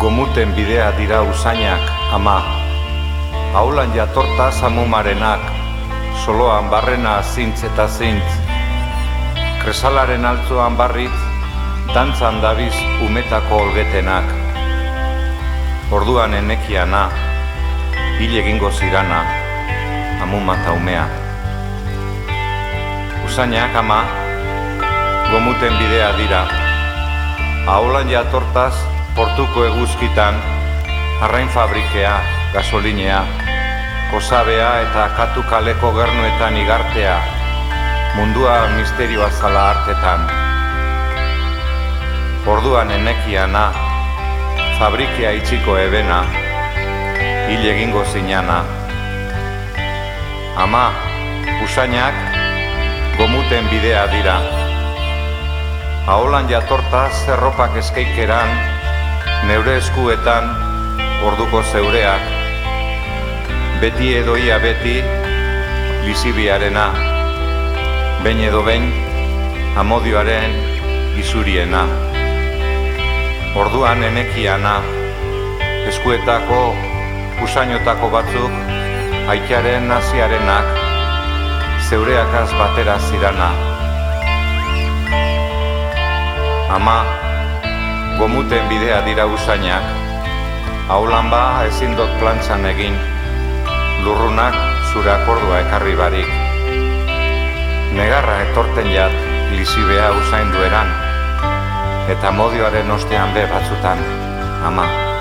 Gomuten bidea dira usainak, ama. Aulan jatorta zamumarenak, soloan barrena zintz eta zintz. Kresalaren altzoan barritz, dantzan dabiz umetako olgetenak. Orduan enekiana, hil egingo zirana, amuma eta umea. Usainak, ama, gomuten bidea dira. Aulan jatortaz, portuko eguzkitan, arrain fabrikea, gasolinea, kosabea eta katu kaleko gernuetan igartea, mundua misterioa zala hartetan. Orduan enekiana, fabrikea itxiko ebena, hil egingo zinana. Ama, usainak, gomuten bidea dira. Aholan jatortaz erropak eskeikeran, neure eskuetan, orduko zeureak, beti edoia beti, lizibiarena, behin edo behin, amodioaren gizuriena. Orduan enekiana, eskuetako, usainotako batzuk, aitaren naziarenak, zeureakaz batera zirana. Ama, gomuten bidea dira usainak, aulan ba ezin dot plantxan egin, lurrunak zure akordua ekarri barik. Negarra etorten jat lizibea usaindu eran, eta modioaren ostean be batzutan, ama.